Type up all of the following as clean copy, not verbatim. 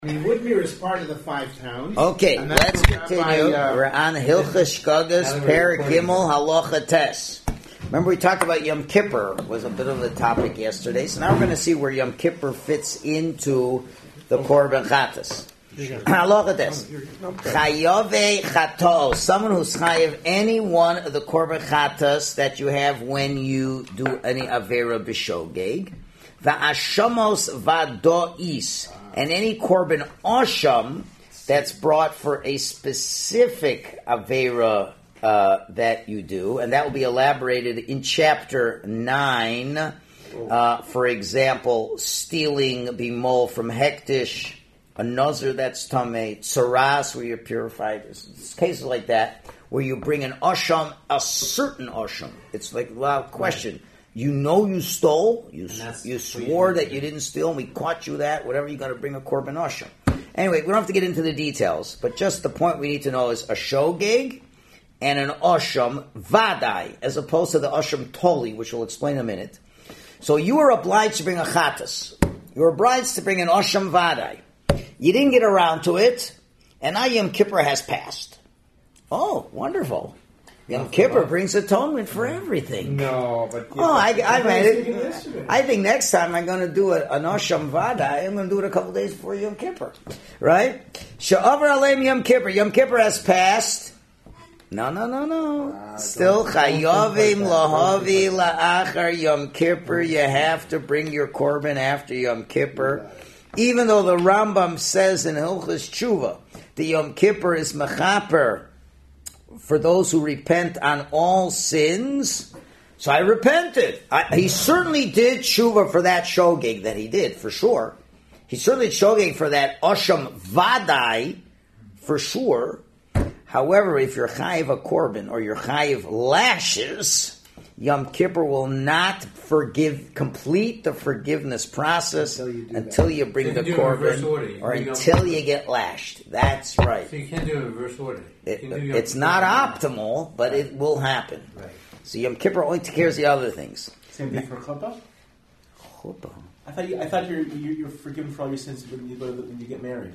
I mean, Woodmere is part of the 5 towns. Okay, let's continue. We're on Hilchas Shkagas, Perek Gimel, Halacha Tes. Remember we talked about Yom Kippur, was a bit of the topic yesterday, so now we're going to see where Yom Kippur fits into the Korban Chatas. Halacha Tes. Chayave Chato, someone who's chayav any one of the Korban Chatas that you have when you do any Avera B'Shogeg. Va'ashamos Vadois. And any korban osham that's brought for a specific avera that you do, and that will be elaborated in chapter 9. For example, stealing bimol from hektish, a nazir that's tamei, tsaras where you're purified. It's cases like that where you bring an osham, a certain osham. It's like, well, question. You know you stole, you swore that you didn't steal, and we caught you that, whatever, you're going to bring a korban osham. Anyway, we don't have to get into the details, but just the point we need to know is a shogeg and an osham vadai, as opposed to the osham toli, which we'll explain in a minute. So you are obliged to bring a chatas. You're obliged to bring an osham vadai. You didn't get around to it, and now Yom Kippur has passed. Oh, wonderful. Yom Kippur brings atonement for everything. No, but... I made it. I think next time I'm going to do an Osham Vadai, I'm going to do it a couple days before Yom Kippur. Right? Sha'avar Aleim Yom Kippur. Yom Kippur has passed. No. Still, Chayovim Lahavi La'achar Yom Kippur. You have to bring your korban after Yom Kippur. Even though the Rambam says in Hilchas Tshuva, the Yom Kippur is Mechaper for those who repent on all sins. So I repented. He certainly did tshuva for that shogeg that he did, for sure. He certainly did shogeg for that osham vadai, for sure. However, if you're chayiv a korban or you're chayiv lashes, Yom Kippur will not complete the forgiveness process until you bring the korban or until you get lashed. That's right. So you can't do it in reverse order. It's not optimal, but it will happen. Right. So Yom Kippur only takes care of the other things. Same thing for chuppah? Chuppah. I thought you're forgiven for all your sins when you get married.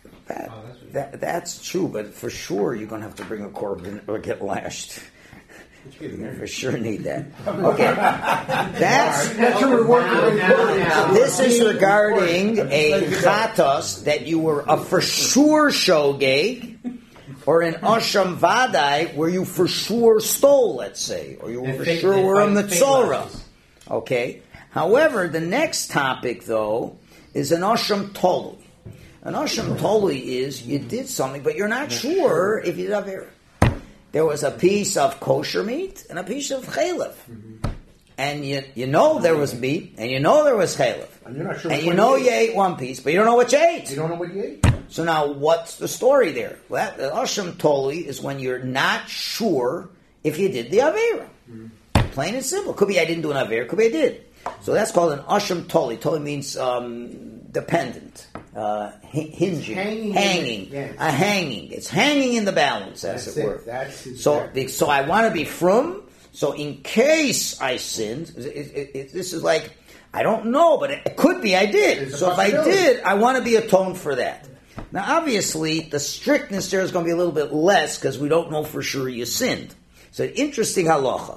That's true, but for sure you're going to have to bring a korban or get lashed. You for sure need that. Okay, that's your reward. This is regarding a chatos that you were a for sure shogeg, or an osham vadai where you for sure stole, let's say, or you for sure were a metzora. Okay. However, the next topic though is an osham tolu. An osham tolu is you did something, but you're not sure if you did avera. There was a piece of kosher meat and a piece of chalif. Mm-hmm. And you know there was meat, and you know there was chalif. And you're not sure. And you know you ate one piece, but you don't know what you ate. You don't know what you ate. So now what's the story there? Well, the Osham Toli is when you're not sure if you did the Avera. Mm-hmm. Plain and simple. Could be I didn't do an Avera, could be I did. So that's called an Osham Toli. Toli means dependent. Hinging, hanging, yes. A hanging. It's hanging in the balance, as it were. So I want to be frum. So in case I sinned, this is like I don't know, but it could be I did. So if I did, I want to be atoned for that. Now, obviously, the strictness there is going to be a little bit less because we don't know for sure you sinned. So interesting halacha.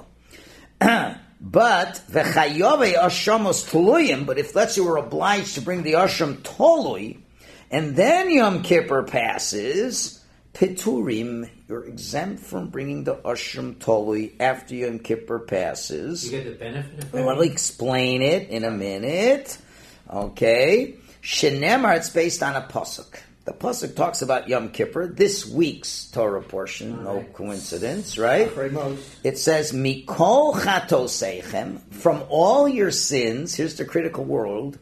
But v'chayove ashamos tuluyim. But if let's say we're obliged to bring the asham tolui, and then Yom Kippur passes, piturim, you're exempt from bringing the asham tolui after Yom Kippur passes. You get the benefit of it. I'll explain it in a minute. Okay, shenemar. It's based on a pasuk. The pasuk talks about Yom Kippur, this week's Torah portion, no coincidence, right? It says, Mikol chatoseichem, from all your sins, here's the critical word,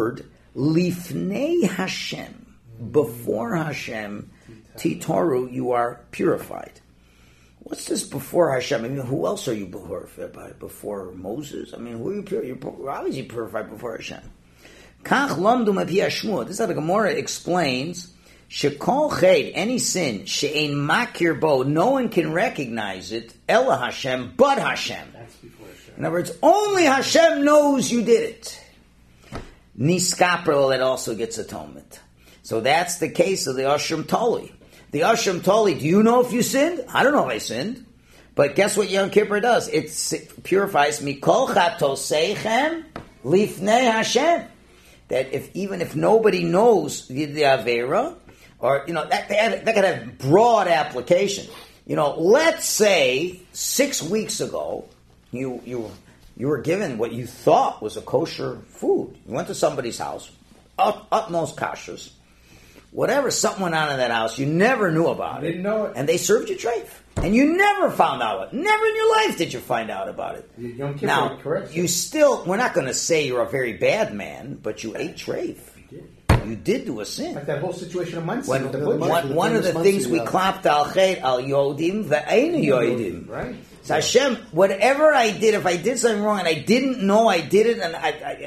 Lifnei Hashem, before Hashem, Titoru, you are purified. What's this before Hashem? I mean, who else are you purified by? Before Moses? I mean, who are you purified? You're obviously purified before Hashem. Kach lamdu mapi hashmua. This is how the Gemara explains. Shekol ched, any sin, she'ein makir bo, no one can recognize it. Ella Hashem, but Hashem. That's before Hashem. In other words, only Hashem knows you did it. Niskaper, that also gets atonement. So that's the case of the Asham Toli. The Asham Toli, do you know if you sinned? I don't know if I sinned. But guess what Yom Kippur does? It purifies Mikol Chatoseichem Lifnei Hashem. That even if nobody knows the Avera, or, that could have broad application. Let's say 6 weeks ago, you were given what you thought was a kosher food. You went to somebody's house, utmost kashrus. Whatever, something went on in that house, you never knew about it. Didn't know it. And they served you treif. And you never found out. Never in your life did you find out about it. Yom Kippur, now, correct? we're not going to say you're a very bad man, but you ate treif. You did do a sin. Like that whole situation of Muncie. One of the things we clapped al chet al yodim ve'einu yodim. Right. So Hashem, whatever I did, if I did something wrong and I didn't know I did it, and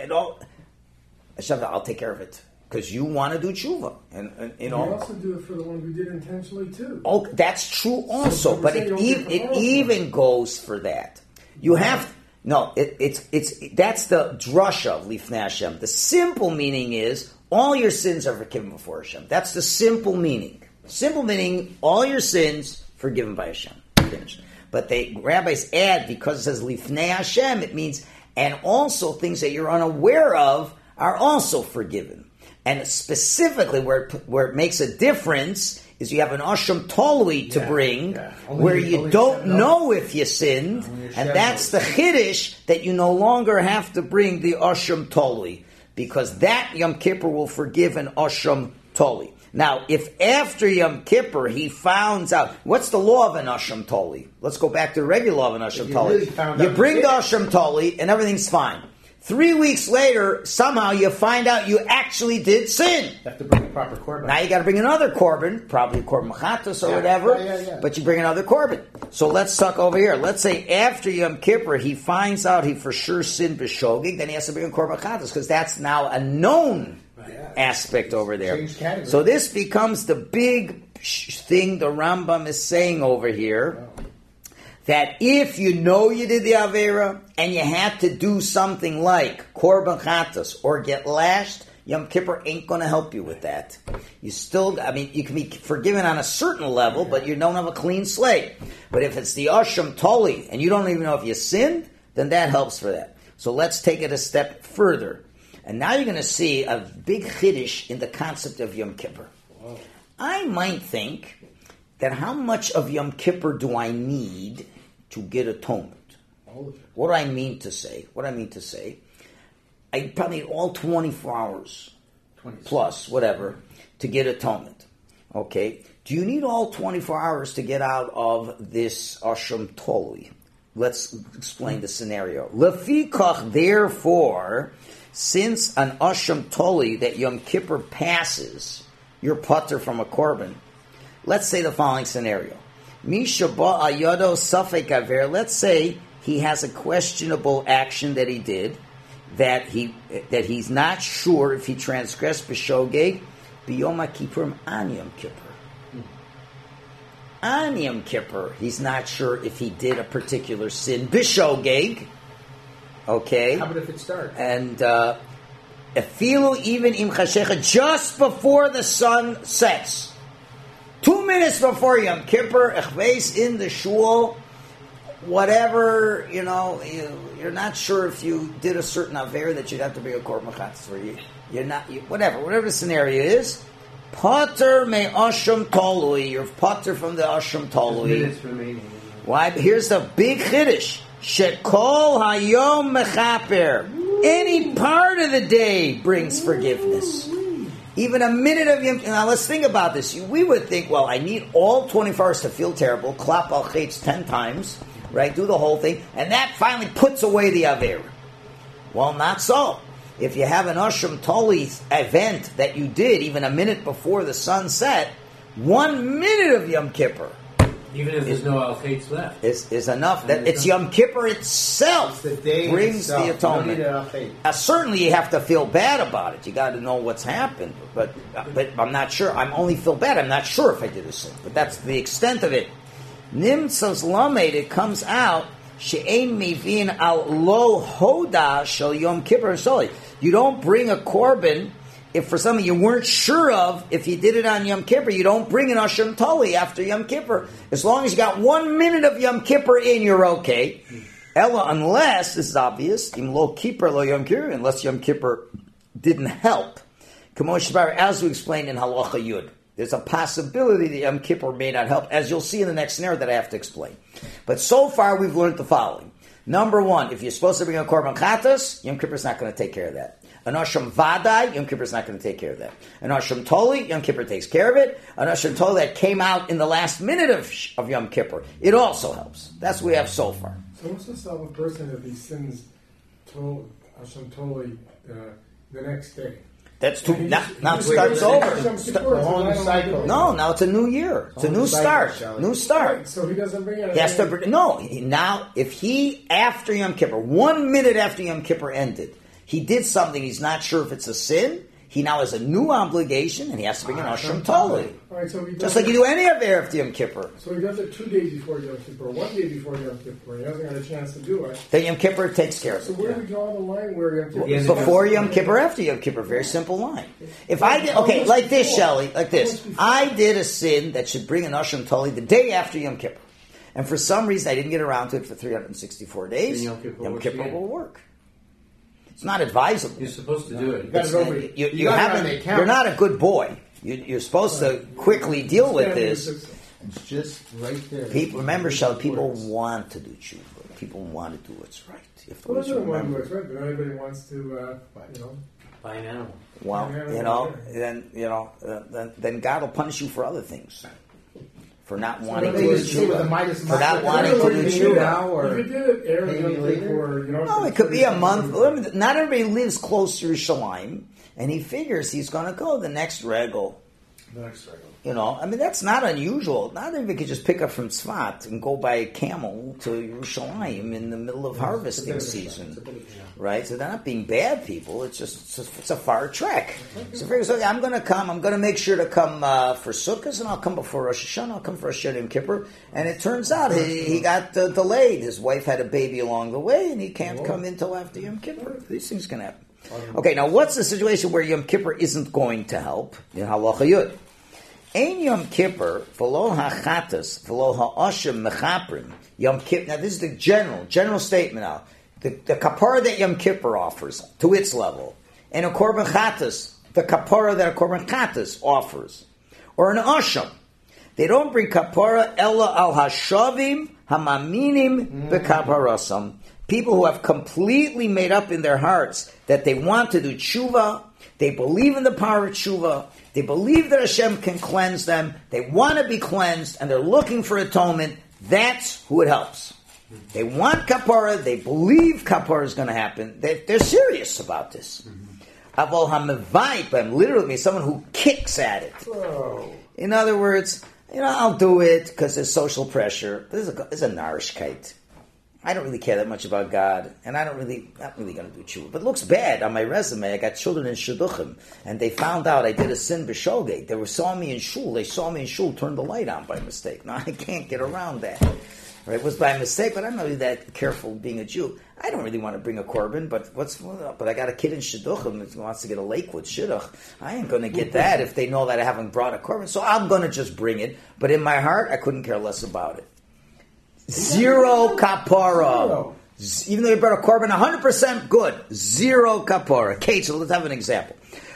Hashem, I'll take care of it. Because you want to do tshuva. And You also do it for the one who did intentionally too. Oh, that's true also. So but it even goes for that. You have... No, it's that's the drasha of Lifnei Hashem. The simple meaning is all your sins are forgiven before Hashem. That's the simple meaning. Simple meaning, all your sins forgiven by Hashem. Finished. But the rabbis add, because it says Lifnei Hashem, it means, and also things that you're unaware of are also forgiven. And specifically where it makes a difference is you have an Asham Tolui to bring, where you don't know if you sinned, and that's the Chiddush that you no longer have to bring the Asham Tolui, because that Yom Kippur will forgive an Asham Toli. Now, if after Yom Kippur he finds out, what's the law of an Asham Toli? Let's go back to the regular law of an Asham Toli. You bring the Asham Toli and everything's fine. 3 weeks later, somehow you find out you actually did sin. You have to bring a proper korban. Now you got to bring another korban, probably a korban machatos or whatever, but you bring another korban. So let's talk over here. Let's say after Yom Kippur he finds out he for sure sinned b'shogig, then he has to bring a korban machatos, because that's now a known aspect over there. So this becomes the big thing the Rambam is saying over here. That if you know you did the Avera and you had to do something like Korban Chatas or get lashed, Yom Kippur ain't going to help you with that. You can be forgiven on a certain level, but you don't have a clean slate. But if it's the Asham Toli and you don't even know if you sinned, then that helps for that. So let's take it a step further. And now you're going to see a big chiddush in the concept of Yom Kippur. Wow. I might think that how much of Yom Kippur do I need to get atonement? What do I mean to say? I probably need all 24 hours, 26. Plus, whatever, to get atonement. Okay? Do you need all 24 hours to get out of this Asham Toli? Let's explain the scenario. Lefikach, therefore, since an Asham Toli that Yom Kippur passes, you're putter from a korban. Let's say the following scenario. Misha ba'ayado safek aver. Let's say he has a questionable action that he did, that he's not sure if he transgressed b'shogeg b'yom kippurim an Yom Kippur. An Yom Kippur, he's not sure if he did a particular sin b'shogeg. Okay. How about if it starts? And efilu even im chashecha, just before the sun sets. 2 minutes before Yom Kippur, echveis in the shul, whatever, you're not sure if you did a certain aver that you'd have to bring a korban chatas for you. You're not, whatever the scenario is, pater me asham tolui, you're pater from the asham tolui. Minutes remaining. Why? Here's the big chiddush. Shekol hayom mechaper. Any part of the day brings forgiveness. Even a minute of Yom Kippur. Now let's think about this. We would think, well, I need all 24 hours to feel terrible, clap al chetz 10 times, right? Do the whole thing, and that finally puts away the Avera. Well, not so. If you have an Asham Toli event that you did even a minute before the sun set, 1 minute of Yom Kippur, even if there's no al-chetz left, is enough. That it's Yom Kippur itself the day brings itself. the atonement. Certainly, you have to feel bad about it. You got to know what's happened. But I'm not sure. I'm only feel bad. I'm not sure if I did a sin. But that's the extent of it. Nimtzas lamed. It comes out she'ein mivin al lo hoda shel Yom Kippur soli. You don't bring a korban if for something you weren't sure of, if you did it on Yom Kippur, you don't bring an Asham Toli after Yom Kippur. As long as you got 1 minute of Yom Kippur in, you're okay. Ella, unless, this is obvious, Im Lo Kippur Lo Yom Kippur, unless Yom Kippur didn't help. As we explained in Halacha Yud, there's a possibility that Yom Kippur may not help, as you'll see in the next scenario that I have to explain. But so far, we've learned the following. Number one, if you're supposed to bring a Korban Chatas, Yom Kippur is not going to take care of that. An Asham Vadai, Yom Kippur is not going to take care of that. An Asham Toli, Yom Kippur takes care of it. An Asham Toli that came out in the last minute of Yom Kippur, it also helps. That's what we have so far. So what's the stop a person if he sins Asham Toli the next day? That's too. Now it starts over. No, now it's a new year. It's a new start. New start. So he doesn't bring it. He has to. No, now if he after Yom Kippur, 1 minute after Yom Kippur ended, he did something. He's not sure if it's a sin. He now has a new obligation, and he has to bring an Asham Toli. Right, so just like you do any of Erev Yom Kippur. So he does it 2 days before Yom Kippur, 1 day before Yom Kippur. He hasn't got a chance to do it. Then Yom Kippur takes care of it. So where do we draw the line where Yom Kippur? Before Yom Kippur, after Yom Kippur. Very simple line. If I did, okay, like this, Shelley, like this. I did a sin that should bring an Asham Toli the day after Yom Kippur. And for some reason, I didn't get around to it for 364 days. Yom Kippur will work. It's not advisable. You're supposed to do it. You're not a good boy. You're supposed to quickly deal with this. It's just right there. People, remember, Shel, people want to do tshuva. People want to do what's right. Well, everyone wants to do what's right, but everybody wants to, buy an animal. Well, then God will punish you for other things. For not wanting to do tshuva. For not wanting to do tshuva. If you did it arrogantly for, no, it could be a month. Not everybody lives close to Yerushalayim, and he figures he's going to go the next regal. That's not unusual. Not everybody could just pick up from Tzfat and go by camel to Yerushalayim in the middle of harvesting season, right? So they're not being bad people. It's a far trek. So figures, okay, I'm going to come. I'm going to make sure to come for Sukkot, and I'll come before Rosh Hashanah. I'll come for Rosh Hashanah Yom Kippur. And it turns out he got delayed. His wife had a baby along the way, and he can't come in until after Yom Kippur. These things can happen. Okay, now what's the situation where Yom Kippur isn't going to help in Halacha Yud? Ein Yom Kippur, v'lo ha'chatas, v'lo ha'ashim mechaprim. Yom Kippur. Now this is the general statement now. The kapara that Yom Kippur offers to its level, and a korban chatas, the kapara that a korban chatas offers, or an asham. They don't bring kapara ella al hashavim hamaminim b'kaparasam. People who have completely made up in their hearts that they want to do tshuva, they believe in the power of tshuva, they believe that Hashem can cleanse them, they want to be cleansed, and they're looking for atonement. That's who it helps. They want kapara, they believe kapara is going to happen, they're serious about this. Aval hamevayim literally means someone who kicks at it. In other words, I'll do it because there's social pressure. There's a narishkeit. I don't really care that much about God, and not really going to do tshuva. But it looks bad on my resume. I got children in shidduchim, and they found out I did a sin b'shogeg. They saw me in shul, turned the light on by mistake. Now I can't get around that. Right? It was by mistake, but I'm not really that careful being a Jew. I don't really want to bring a korban, but I got a kid in shidduchim who wants to get a Lakewood shidduch. I ain't going to get that if they know that I haven't brought a korban. So I'm going to just bring it. But in my heart, I couldn't care less about it. Zero kapara. Even though you brought a korban 100% good. Zero kapara. Okay, so let's have an example.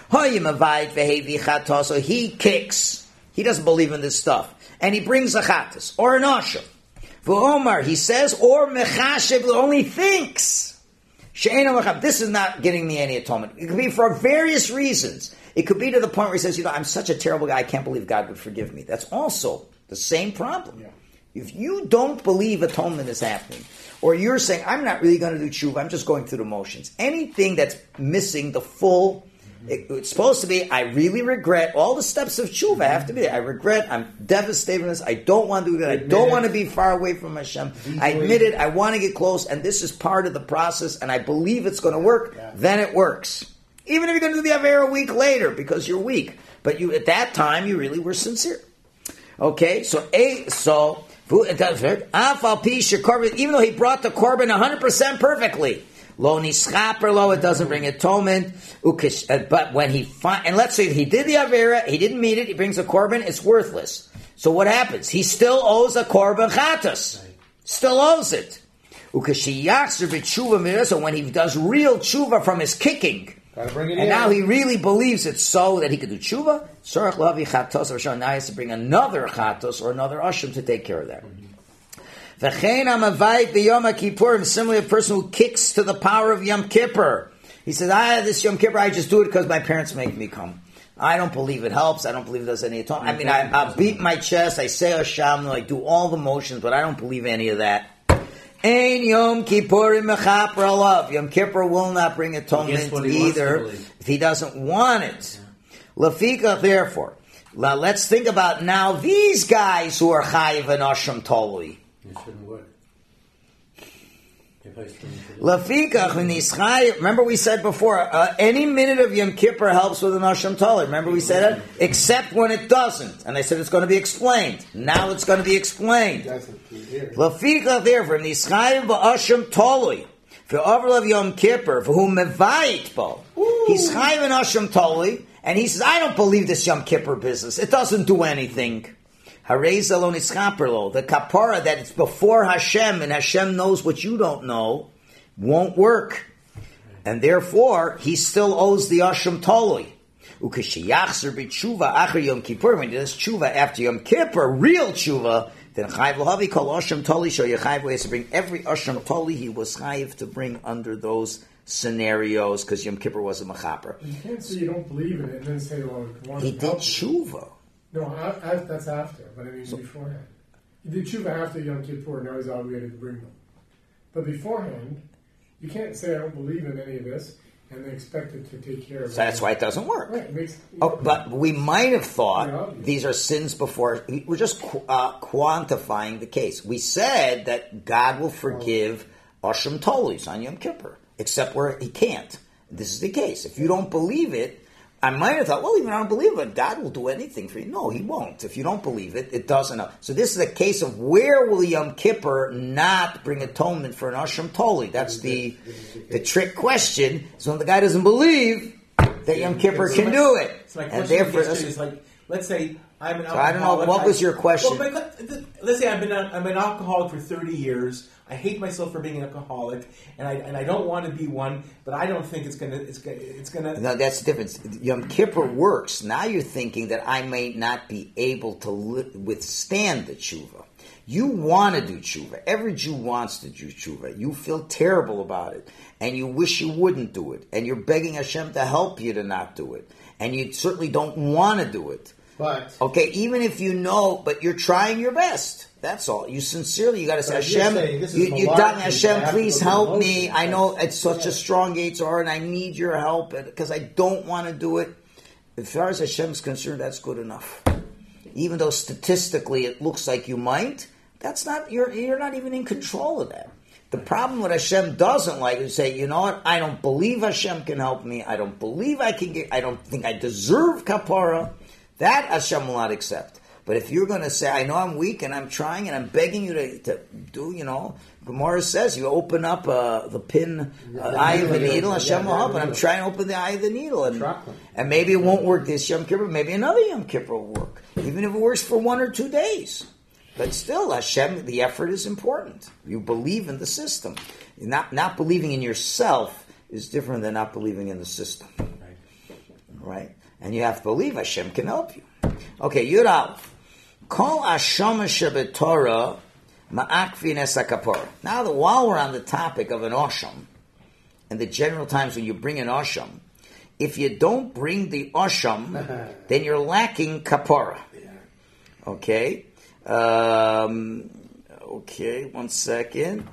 So he kicks. He doesn't believe in this stuff. And he brings a chatas. Or an asham. V'omar, he says, or mechashev, only thinks. This is not getting me any atonement. It could be for various reasons. It could be to the point where he says, I'm such a terrible guy, I can't believe God would forgive me. That's also the same problem. Yeah. If you don't believe atonement is happening, or you're saying, I'm not really going to do tshuva, I'm just going through the motions. Anything that's missing the full, it's supposed to be, I really regret all the steps of tshuva have to be there. I regret, I'm devastated in this, I don't want to do that, I don't want to be far away from Hashem. I admit it, I want to get close, and this is part of the process, and I believe it's going to work, then it works. Even if you're going to do the Avera a week later, because you're weak. But at that time, you really were sincere. Okay, so even though he brought the korban 100% perfectly, Lo nischaper lo, it doesn't bring atonement. But when and let's say he did the avera, he didn't meet it, he brings a korban, it's worthless. So what happens? He still owes a korban chatas. Still owes it. So when he does real tshuva from his kicking, and now he really believes it so that he could do tshuva, now he has to bring another chatos or another asham to take care of that. Similarly, a person who kicks to the power of Yom Kippur. He says, this Yom Kippur, I just do it because my parents make me come. I don't believe it helps. I don't believe it does any atonement. I mean, I beat my chest, I say Hashem, I do all the motions, but I don't believe any of that. Ein Yom Kippurim mechaper alav. Yom Kippur will not bring atonement either if he doesn't want it. Lafika, therefore, let's think about now these guys who are chayiv and asham tolui. It shouldn't work. Lafika, remember we said before, any minute of Yom Kippur helps with an asham tolui. Remember we said it? Except when it doesn't. And I said it's going to be explained. Now it's going to be explained. Lafika, therefore, nischayiv ba'asham tolui. For overlove Yom Kippur, for whom mevayit bo. He's chayiv and asham tolui, and he says, I don't believe this Yom Kippur business. It doesn't do anything. Harei lo nischaper lo. The kapara that it's before Hashem, and Hashem knows what you don't know, won't work. And therefore, he still owes the asham tolui. Ukeshiyachzer b'tshuva acher Yom Kippur. When he does tshuva after Yom Kippur, real tshuva, then chayiv l'havi kol asham tolui shel yechayiv. He has to bring every asham tolui he was chayiv to bring under those scenarios because Yom Kippur was a mechaper. You can't say you don't believe in it and then say, well, he did tshuva. No, that's after, but I mean beforehand. He did tshuva after Yom Kippur, now he's obligated to bring them. But beforehand, you can't say I don't believe in any of this and then expect it to take care of it. So that's why it doesn't work. Right, but we might have thought these are sins before. We're just quantifying the case. We said that God will forgive asham tolis on Yom Kippur, except where he can't. This is the case. If you don't believe it, I might have thought, well, even I don't believe it, God will do anything for you. No, he won't. If you don't believe it, it doesn't. So this is a case of where will Yom Kippur not bring atonement for an asham toli? That's the trick question. So when the guy doesn't believe that Yom Kippur can do it. So my question is like, let's say I'm an alcoholic. So I don't know, what was your question? Well, let's say I'm an alcoholic for 30 years. I hate myself for being an alcoholic, and I don't want to be one. But I don't think it's gonna. No, that's the difference. Yom Kippur works. Now you're thinking that I may not be able to withstand the tshuva. You want to do tshuva. Every Jew wants to do tshuva. You feel terrible about it, and you wish you wouldn't do it, and you're begging Hashem to help you to not do it, and you certainly don't want to do it. But okay, even if you know, but you're trying your best. That's all. You sincerely, you got to say, Hashem, you done, Hashem, please help me. I know it's such a strong Yitzhar, and I need your help because I don't want to do it. As far as Hashem's concerned, that's good enough. Even though statistically it looks like you might, that's not. You're not even in control of that. The problem what Hashem doesn't like is say, you know what? I don't believe Hashem can help me. I don't believe I can get. I don't think I deserve kapara. That Hashem will not accept. But if you're going to say, I know I'm weak and I'm trying and I'm begging you to do, Gemara says you open up the pin, eye of the needle, Hashem will help. And I'm trying to open the eye of the needle. And maybe it won't work this Yom Kippur, maybe another Yom Kippur will work. Even if it works for 1 or 2 days. But still, Hashem, the effort is important. You believe in the system. Not believing in yourself is different than not believing in the system. Right? And you have to believe Hashem can help you. Okay, Yud Aleph. Kol asham shebetorah ma'akvin es hakapara. Now that while we're on the topic of an asham, and the general times when you bring an asham, if you don't bring the asham, then you're lacking kapara. Okay? Okay, 1 second.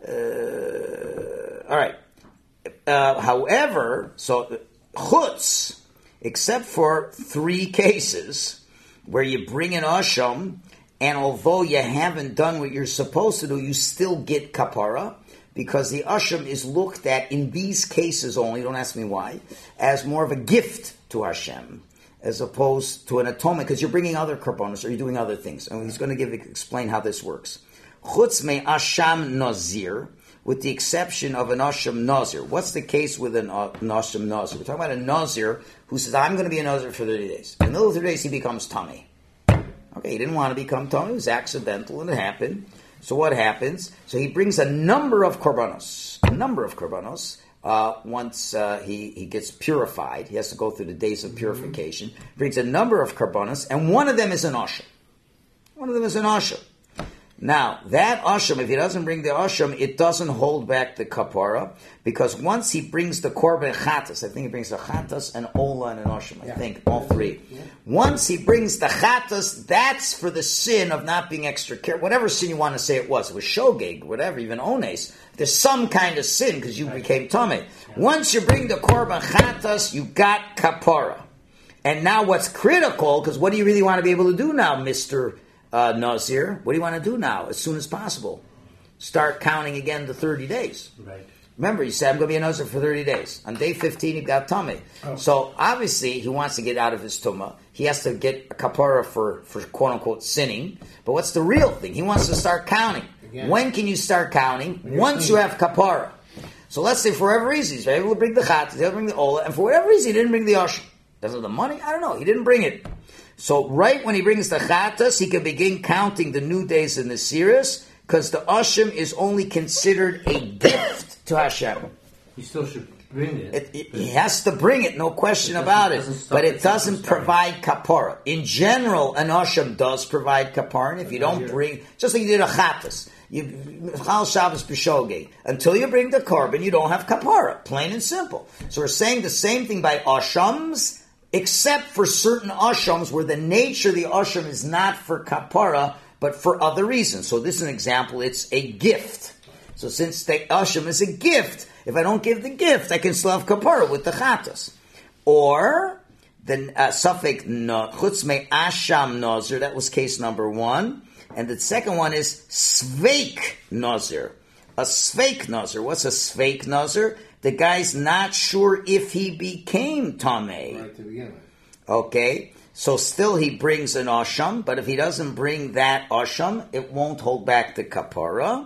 All right. However, so chutz, except for 3 cases where you bring an asham, and although you haven't done what you're supposed to do, you still get kapara, because the asham is looked at in these cases only, don't ask me why, as more of a gift to Hashem, as opposed to an atonement, because you're bringing other korbanos, or you're doing other things. And he's going to explain how this works. Chutz me asham nazir, with the exception of an Asham Nazir. What's the case with an Asham Nazir? We're talking about a Nazir who says, I'm going to be a Nazir for 30 days. In the middle of 30 days, he becomes Tummy. Okay, he didn't want to become Tummy. It was accidental, and it happened. So what happens? So he brings a number of korbanos. Once he gets purified, he has to go through the days of purification. Brings a number of korbanos, and one of them is an asham. Now, that asham, if he doesn't bring the asham, it doesn't hold back the kapara, because once he brings the korban chatas, I think he brings the chatas and ola and an asham, I think, all three. Yeah. Once he brings the chatas, that's for the sin of not being extra careful, whatever sin you want to say it was shogeg, whatever, even ones, there's some kind of sin, because you became tameh. Once you bring the korban chatas, you got kapara. And now what's critical, because what do you really want to be able to do now, Mr. Nazir? What do you want to do now, as soon as possible? Start counting again the 30 days. Right. Remember, you said, I'm going to be a Nazir for 30 days. On day 15, he got tummy. Oh. So, obviously, he wants to get out of his tumah. He has to get a kapara for quote-unquote sinning. But what's the real thing? He wants to start counting. Again. When can you start counting? Once you have kapara. So, let's say for whatever reason, he's able to bring the chat, he's able to bring the ola, and for whatever reason, he didn't bring the asham. Doesn't have the money? I don't know. He didn't bring it. So right when he brings the chatas, he can begin counting the new days in the series, because the asham is only considered a gift to Hashem. He still should bring it. He has to bring it, no question about it. But it doesn't provide kapara. In general, an asham does provide kapara, and if you don't bring, just like you did a chatas, Chal Shabbos b'shogeg, until you bring the korban, you don't have kapara, plain and simple. So we're saying the same thing by ashams, except for certain ashams where the nature of the asham is not for kapara, but for other reasons. So this is an example, it's a gift. So since the asham is a gift, if I don't give the gift, I can still have kapara with the chatas. Or, the suffix chutz me asham nazir, that was case number 1. And the second one is sveik nazir. A sveik nazir. What's a sveik nazir? The guy's not sure if he became Tameh. Right to begin with. Okay, so still he brings an asham, but if he doesn't bring that asham, it won't hold back the kapara.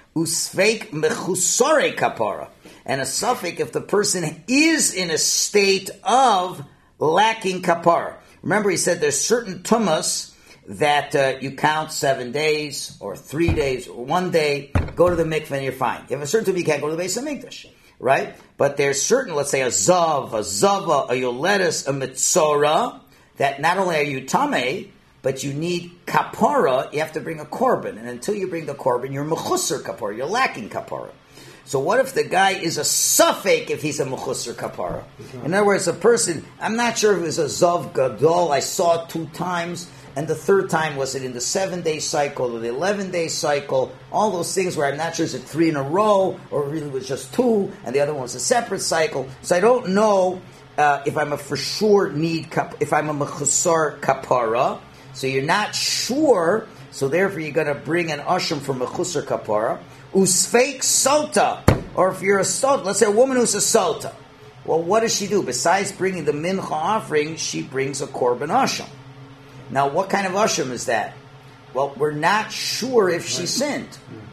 Usfeik mechusare kapara. And a suffix if the person is in a state of lacking kapara. Remember, he said there's certain tumas that you count 7 days, or 3 days, or 1 day, go to the mikveh and you're fine. You have a certain tumah, you can't go to the Beis HaMikdash. Right? But there's certain, let's say a zav, a zava, a yoletus, a mitzora, that not only are you tameh, but you need kapara, you have to bring a korban. And until you bring the korban, you're mechusar kapara, you're lacking kapara. So what if the guy is a suffix if he's a mechusar kapara? In other words, a person, I'm not sure if it was a zav gadol, I saw it 2 times, and the 3rd time, was it in the 7-day cycle or the 11-day cycle? All those things where I'm not sure, is it 3 in a row, or it really was just 2, and the other one was a separate cycle. So I don't know if I'm a for sure need, if I'm a mechusar kapara. So you're not sure, so therefore you're going to bring an asham from mechusar kapara. Usfeik sota, or if you're a sota, let's say a woman who's a sota. Well, what does she do? Besides bringing the mincha offering, she brings a korban asham. Now, what kind of asham is that? Well, we're not sure if she sinned.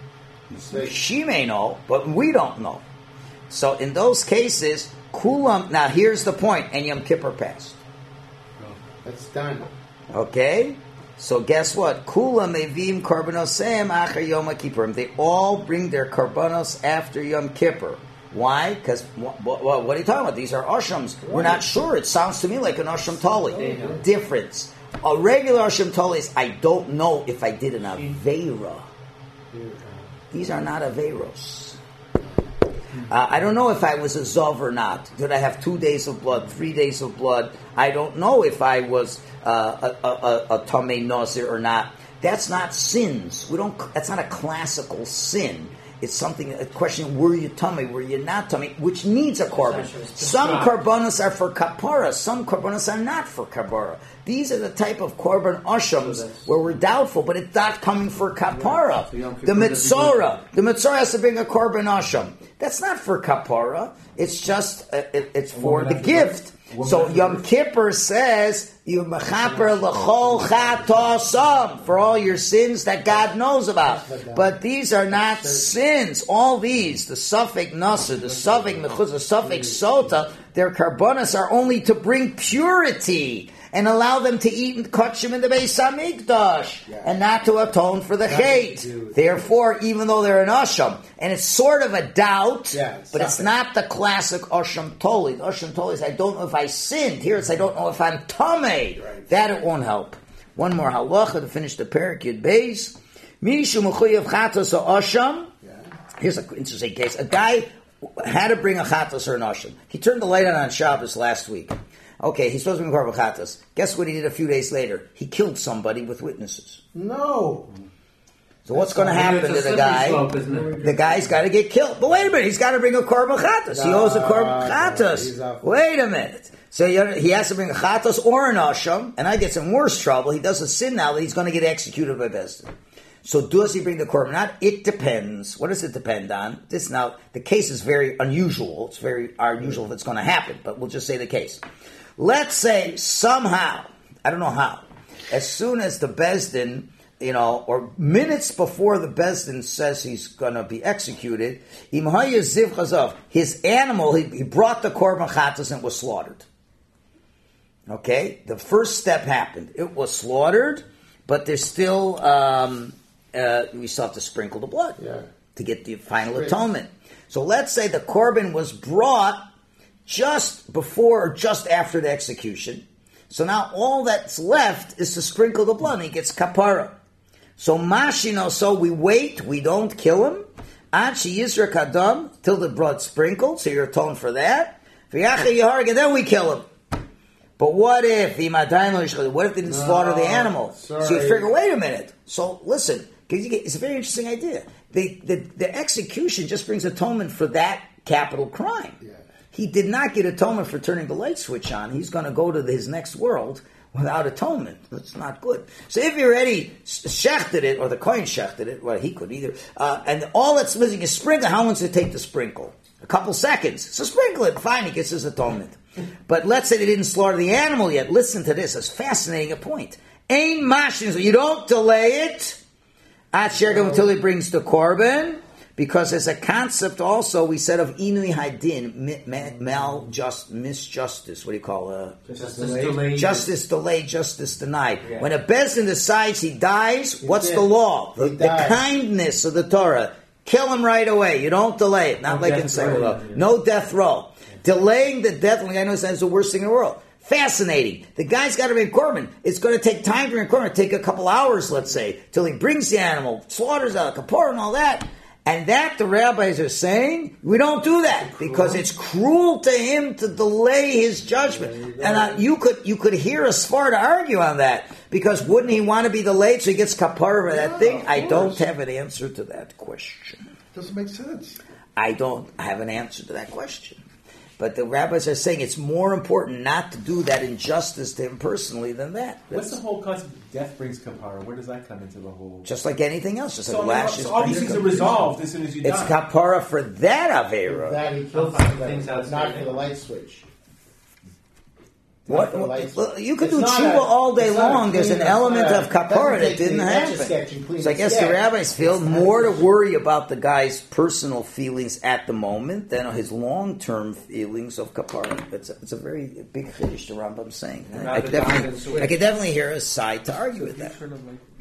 She may know, but we don't know. So in those cases, kulam. Now, here's the point. And Yom Kippur passed. That's done. Okay? So guess what? Kulam evim korbanosem acher Yom Kippurim. They all bring their korbanos after Yom Kippur. Why? Because what are you talking about? These are ashams. We're not sure. It sounds to me like an asham tali. Difference. A regular asham tali is, I don't know if I did an aveira. These are not aveiros. I don't know if I was a zav or not. Did I have 2 days of blood, 3 days of blood? I don't know if I was a tamei nazir or not. That's not sins. That's not a classical sin. It's something, a question, were you tummy, were you not tummy, which needs a korban. Some korbanos are for kapara, some korbanos are not for kapara. These are the type of korban ashams where we're doubtful, but it's not coming for kapara. The mitzora has to bring a korban asham. That's not for kapara. It's just, it's for the gift. So Yom Kippur says, you mechaper l'chol chatosam, for all your sins that God knows about. But these are not sins. All these, the suffix nasr, the suffix mechuz, the suffix sota, their karbonas are only to bring purity and allow them to eat and kachim in the Beis Hamikdash, and not to atone for the chait. Therefore, even though they're an asham, and it's sort of a doubt, but it's not the classic asham toli. The asham toli is, I don't know if I sinned. Here it's, I don't know if I'm tamei. That it won't help. One more halacha to finish the parak Yud Beis. Mishu mechuyev chatos o asham. Here's an interesting case. A guy had to bring a chatos or an asham. He turned the light on Shabbos last week. Okay, he's supposed to bring korban chatas. Guess what he did a few days later? He killed somebody with witnesses. No. So what's going to happen to the guy? The guy's got to get killed. But wait a minute, he's got to bring a korban chatas. He owes a korban chatas. Wait a minute. So he has to bring a chatas or an asham, and I get in worse trouble. He does a sin now that he's going to get executed by Bezdin. So does he bring the korban? Not. It depends. What does it depend on? This now, the case is very unusual. It's very unusual if it's going to happen, but we'll just say the case. Let's say somehow, I don't know how, as soon as the Bezdin, or minutes before the Bezdin says he's going to be executed, his animal, he brought the korban chatas and it was slaughtered. Okay? The first step happened. It was slaughtered, but there's still, we still have to sprinkle the blood to get the final atonement. So let's say the korban was brought just before or just after the execution. So now all that's left is to sprinkle the blood. And he gets kapara. So mashino, so we wait, we don't kill him. Ad sheyizrak adam, till the blood sprinkled, so you're atoned for that. V'yacha yaharg, and then we kill him. But what if they didn't slaughter the animal? Sorry. So you figure, wait a minute. So listen, it's a very interesting idea. The execution just brings atonement for that capital crime. Yeah. He did not get atonement for turning the light switch on. He's going to go to his next world without atonement. That's not good. So if he already shechted it, or the coin shechted it, well, he could either, and all that's missing is sprinkle. How long does it take to sprinkle? A couple seconds. So sprinkle it. Fine, he gets his atonement. But let's say they didn't slaughter the animal yet. Listen to this. It's fascinating a point. Ein mashin. So you don't delay it until he brings the korban. Because there's a concept also, we said, of inui hadin, misjustice. What do you call justice delayed, justice denied. Yeah. When a Bezdin decides he dies, what's the law? The kindness of the Torah. Kill him right away. You don't delay it. Not like in second law. No death row. Delaying the death, I know that's the worst thing in the world. Fascinating. The guy's got to bring korban. It's going to take time to bring korban. Take a couple hours, let's say, till he brings the animal, slaughters out kapor and all that. And that, the rabbis are saying, we don't do that because it's cruel to him to delay his judgment. And you could hear a Sfar to argue on that, because wouldn't he want to be delayed so he gets kapara for that thing? I don't have an answer to that question. Doesn't make sense. I don't have an answer to that question. But the rabbis are saying it's more important not to do that injustice to him personally than that. What's the whole concept of death brings kapara? Where does that come into the whole? Just like anything else. Just so like lashes. So all these things are resolved as soon as you die. It's kapara for that avera. That he kills not for the light switch. What? Well, you could do tshuva all day long. There's an element of kapara that didn't happen. So I guess the rabbis feel more to worry about the guy's personal feelings at the moment than his long-term feelings of kapara. It's a very big chiddush the Rambam's saying. I could definitely hear a side to argue with that.